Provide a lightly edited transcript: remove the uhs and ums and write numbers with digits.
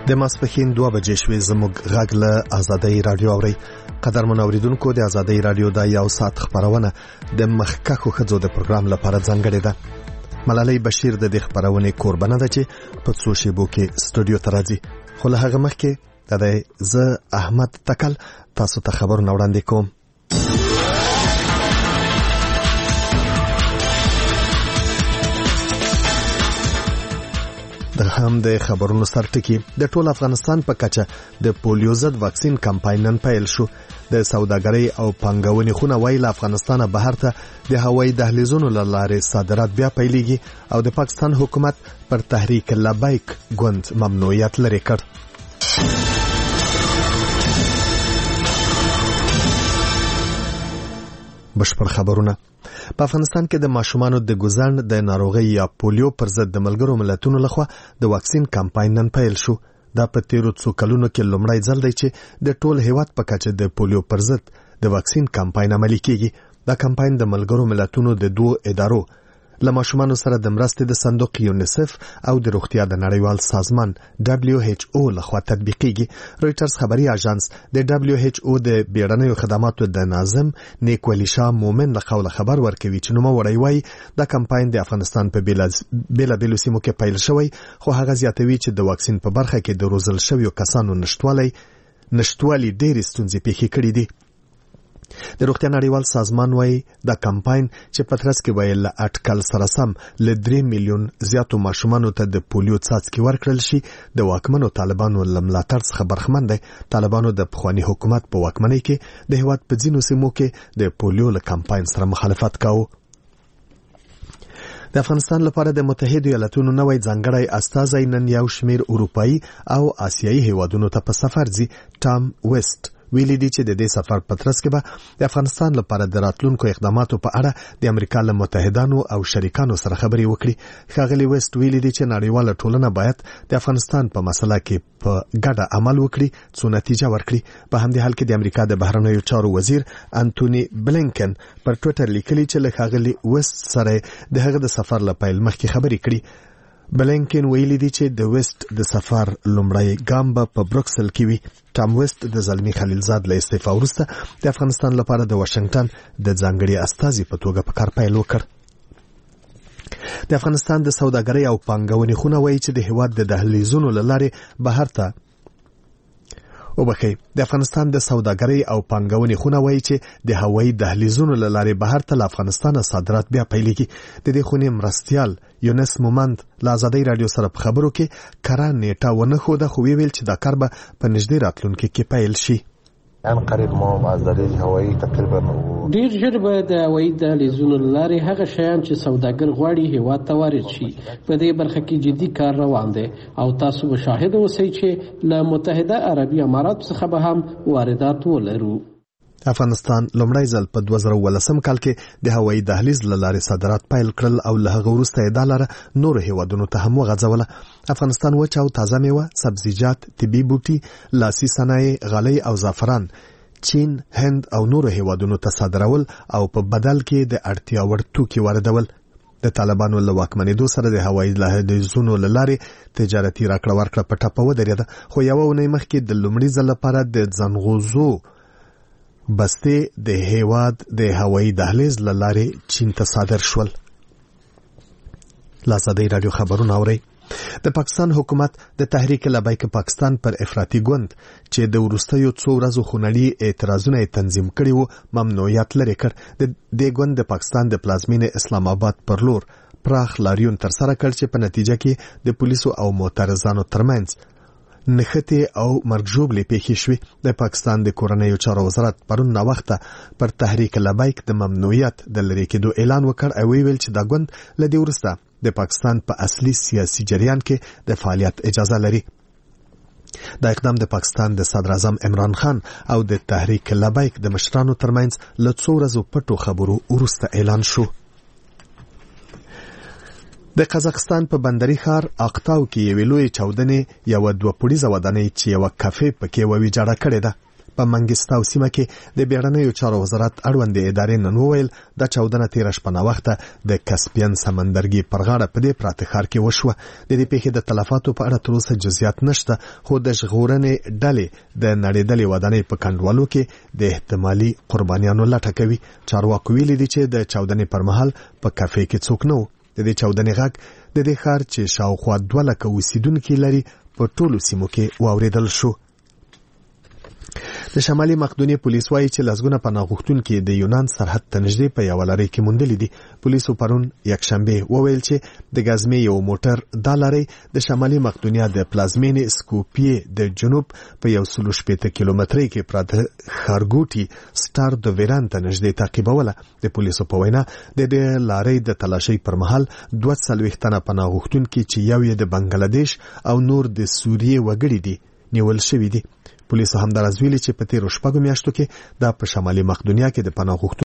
د ماسپښین 2 بجې شوې زموږ غږ له آزادۍ رادیو اوري. قدرمن اوریدونکو، د آزادۍ رادیو د یو ساعت خبرونه د مخکښو ښځو د پروګرام لپاره ځانګړې ده. ملالۍ بشیر د دې خبرونه قربانه ده چې په څو شیبو کې سټوډیو ته راځي. خو له هغه مخکې د زه احمد تکل تاسو ته خبرونه وړاندې کوم. هم د خبرونو سرټکی د ټول افغانستان په کچه د پولیو ضد واکسین کمپاین نن پیل شو. د سوداګرۍ او پانګونې خونه وایي افغانستان بهر ته د هوایي دهلیزونو لارې صادرات بیا پیلېږي او د پاکستان حکومت پر تحریک لبیک ګوند ممنوعیت لري کړ. بشپړ خبرونه. په افغانستان کې د ماشومانو د ګوزن د ناروغي یا پولیو پر ضد د ملګرو ملتونو لخوا د واکسین کمپاین نن پیل شو. دا په تیرو څو کلونو کې لومړی ځل دی چې د ټول هیواد په کچه د پولیو پر ضد د واکسین کمپاین عملي کیږي. دا کمپاین د ملګرو ملتونو د دوه ادارو له ماشومانو سره د مرستې د صندوق یونیسف او د روغتیا د نړیوال سازمان WHO لخوا تطبیقیږي. رويټرز خبري اژانس د WHO د بیړنیو خدماتو د ناظم نیکولی شاه مومن له قوله خبر ورکوي چې نوموړی وایي دا کمپاین د افغانستان په بیلابیلو سیمو کې پیل شوی، خو هغه زیاتوي چې د واکسین په برخه کې د روزل شویو کسانو نشټوالي ډېرې ستونزې پیښې کړې دي. د روغتیا نړیوال سازمان وایي دا کمپاین چې پترس کې ویل اټکل سره سم ل 3 میلیون زیاتو ماشومانو ته د پولیو څاڅکي ورکړل شي د واکمنو طالبانو لملاتړ څخه برخمن دی. طالبانو د پخوانی حکومت په واکمنۍ کې د هیواد په ځینو سیمو کې د پولیو له کمپاین سره مخالفت کاوه. د افغانستان لپاره د متحده ایالاتونو نوی ځانګړی استازی نن یو شمیر اروپایي او آسیایي هیوادونو ته په سفر ځي. ټام ویسټ ویلي دی چې د دې سفر په ترڅ کې به د افغانستان لپاره د راتلونکو اقداماتو په اړه د امریکا له متحدانو او شریکانو سره خبرې وکړي. ښاغلي ویسټ ویلي دی چې نړیواله ټولنه باید د افغانستان په مسله کې په ګډه عمل وکړي څو نتیجه ورکړي. په همدې حال کې د امریکا د بهرنیو چارو وزیر انټونی بلینکن پر ټویټر لیکلي چې له ښاغلي ویسټ سره د هغه د سفر له پیل مخکې خبرې کړي. بلینکن ویلي دی چې د ویسټ د سفر لومړی ګام به په بروکسل کې وي. ټام ویسټ د زلمی خلیلزاد له استعفا وروسته د افغانستان لپاره د واشنگټن د ځانګړي استازي په توګه په کار پیل وکړ. د افغانستان د سوداګرۍ او پانګونې خونه وایي چې د هیواد د دهلیزونو له لارې بهر ته د افغانستان د سوداګرۍ او پانګونې خونه وایي چې د هوایي دهلیزونو له لارې بهر ته له افغانستان صادرات بیا پیلېږي. د دې خونې مرستیال یونس مومند له آزادۍ رادیو سره په خبرو کې کره نیټه ونه ښوده، خو ویل چې دا کار به په نږدې راتلونکي کې پیل شي. ان قریب ما از دلیل هوایی تقریبا ډیر ژر به د هوایي دهلیزونو لارې هغه شیان چې سوداګر غواړي هیواد ته وارد شي. په دې برخه کې جدي کار روان دی او تاسو به شاهد اوسئ چې له متحده عربي امارات څخه به هم واردات ولرو. افغانستان لومړی ځل په 2018 کال کې د هوایي دهلیز له لارې صادرات پیل کړل او له هغه وروسته یې دا لاره نورو هیوادونو ته هم وغځوله. افغانستان وچ او تازه میوه، سبزیجات، طبي بوټي، لاسي صنایع، غالۍ او زعفران چین، هند او نورو هیوادونو ته صادرول او په بدل کې د اړتیا وړ توکي واردول. د طالبانو له واکمنېدو سره د هوایي دهلیزونو له لارې تجارتي راکړه ورکړه په ټپه ودرېده، خو یوه اونۍ مخکې د لومړي ځل لپاره د ځنغوزو بستې د هیواد د هوایي دهلیز له لارې چین ته صادر شول. آزادۍ رادیو خبرونه اورئ. د پاکستان حکومت د تحریک لبیک پاکستان پر افراطي ګوند چې د وروستیو څو ورځو خونړي اعتراضونه تنظیم کړي وو ممنوعیت لري کړ. د دې ګوند د پاکستان د پلازمینې اسلام آباد پر لور پراخ لاریون ترسره کړ چې په نتیجه کې د پولیسو او معترضانو ترمنځ نښتې او مرګ ژوبلې پیښې شوې. د پاکستان د کورنیو چارو وزارت پرون ناوخته پر تحریک لبیک د ممنوعیت د لرې کېدو اعلان وکړ او ویل چې دا ګوند له دې وروسته د پاکستان په اصلي سیاسي جریان کې د فعالیت اجازه لري. دا اقدام د پاکستان د صدر اعظم عمران خان او د تحریک لبیک د مشرانو ترمنځ له څو ورځو پټو خبرو وروسته اعلان شو. د قزاقستان په بندري ښار اقتاو کې یوې لویې چاودنې یوه 2 پوړیزه ودانۍ چې یوه کافې پکې ویجاړه کړې ده. په منګستاو سیمه کې د بیړنیو چارو وزارت اړوندې ادارې نن وویل د چاودنه تیر شپه ناوخته د کسپین سمندرګي پر غاړه په دې پراته ښار کې وشوه. د دې پیښې د تلفاتو په اړه تر اوسه جزئیات نشته، خو د ژغورنې ډلې د نړیدلې ودانۍ په کنډوالو کې د احتمالي قربانیانو لټه کوي. چارواکو ویلي دي چې د چاودنې پر مهال په کافې کې څوک نه و. د دې چاودنې غږ د دې ښار چې شاوخوا 2 لکه اوسیدونکي لري په ټولو سیمو کې واوریدل شو. د شمالي مقدونیې پولیس وایي چې لسګونه پناه غوښتونکي د یونان سرحد ته نږدې په یوه لړۍ کې موندلي دي. پولیسو پرون یکشنبه وویل چې د ګازمې یو موټر دا لړۍ د شمالي مقدونیا د پلازمینې سکوپیې د جنوب په 160 کیلومترۍ کې پراته ښارګوټي سټار د ویران ته نږدې تعقیبوله. د پولیسو په وینا د دې لړۍ د تلاشۍ پر مهال 42 تنه پناه غوښتونکي چې یو یې د بنگلاديش او نور د سوریې وګړي دي نیول شوي دي. پولیسو همدارز ویلي چې په تیرو 6 میاشتو کې دا په شمالي مقدونیا کې د پناه غوښتونکو